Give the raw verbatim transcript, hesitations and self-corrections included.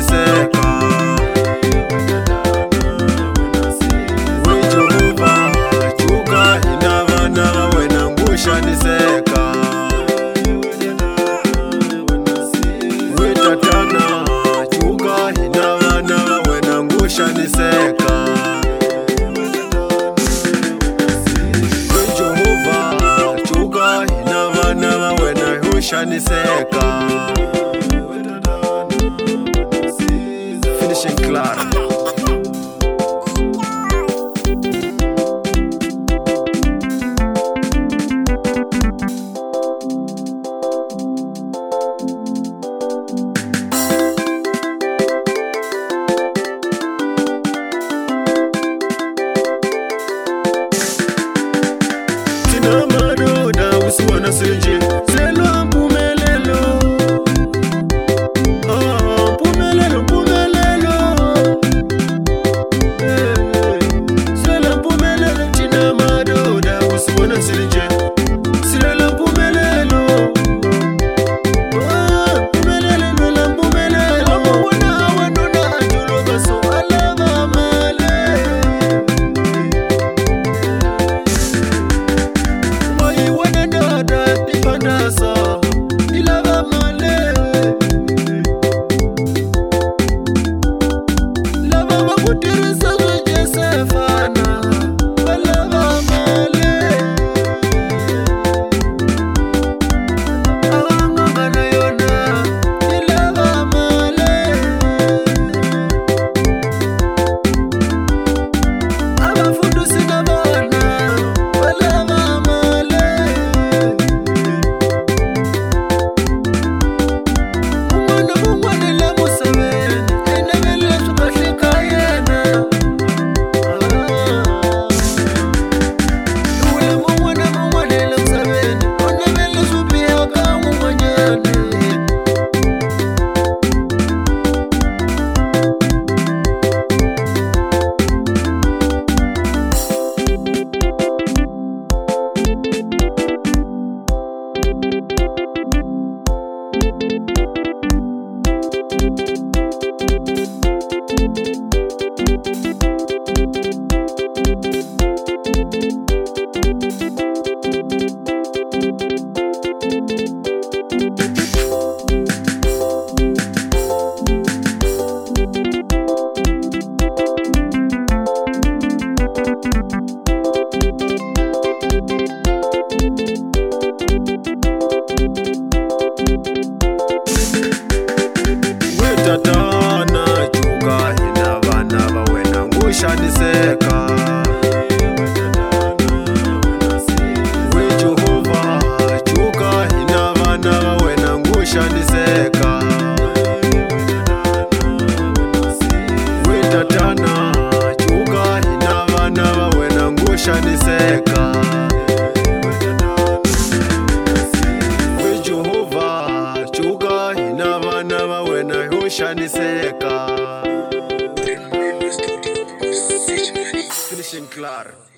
hushaniseka. We Jehova chuka inavana wena ngushaniseka. We tatana chuka inavana wena ngushaniseka. We Jehova chuka inavana wena hushaniseka. Finishing Clara. Tina madoda usiwana senje selo mpumelelo. Ah, mpumelelo mpumelelo. Eh, selo mpumelelo. Tina madoda usiwana senje selo mpumelelo. Ah, mpumelelo nola mpumelelo. Amwana wanona ajulo baso alava male. Wai wana dada tipandasa ilava male. Lava makutirisa zoje sefana alava male. Awanga mana yona ilava male. Abafundo sinabana alava male. Umwana mungwane la musabeni enabele tukahlika yena. Ule mungwane mungwane la musabeni onabele subia kama mwanyane. We tatana chuka inavana wena ngushaniseka. We Jehova chuka inavana wena ngushaniseka. We tatana chuka inavana wena ngushaniseka. We Jehova chuka inavana wena hushaniseka. Finishing Clara.